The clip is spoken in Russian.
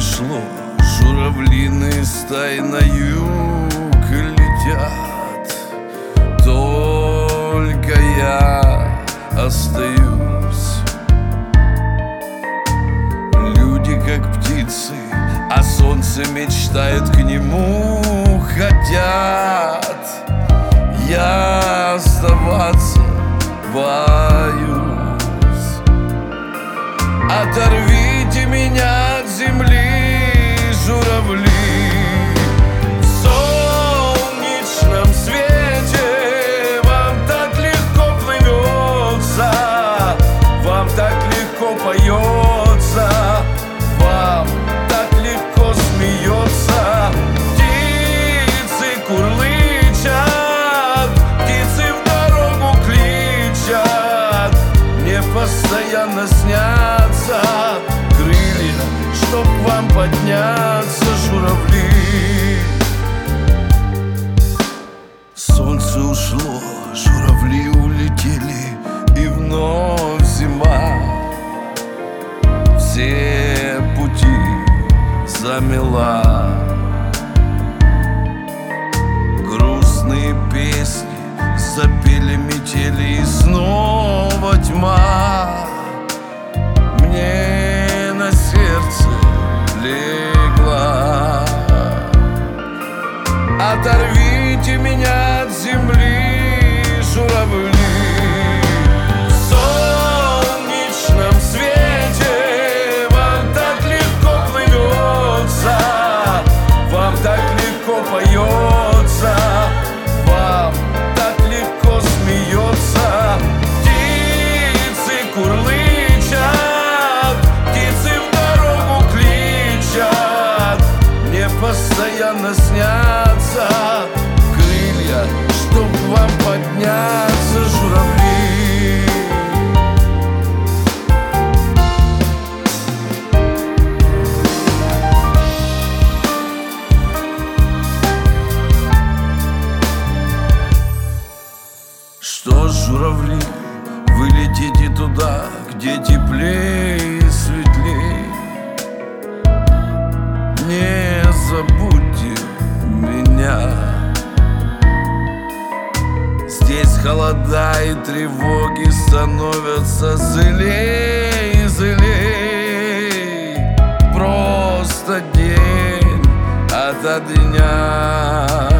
пришло, журавлиные стаи на юг летят. Только я остаюсь. Люди как птицы, а солнце мечтает, к нему хотят. Я оставаться боюсь. Оторвите меня от земли, журавли. В солнечном свете вам так легко плывется, вам так легко поется, вам так легко смеется. Птицы курлычат, птицы в дорогу кличат. Мне постоянно снятся крылья, чтоб вам подняться, журавли. Солнце ушло, журавли улетели, и вновь зима. Все пути замела. Грустные песни запели метели, и снова тьма мне на сердце легла. Оторвите меня от земли, журавли. В солнечном свете вам так легко плывется, вам так легко поется, вам так легко смеется. Птицы курлычат, птицы в дорогу кличат. Мне постоянно снятся крылья, чтоб вам подняться, журавли. Что ж, журавли, вы летите туда, где теплее и светлей. Не забудьте меня. Здесь холода и тревоги становятся злей и злей. Просто день ото дня.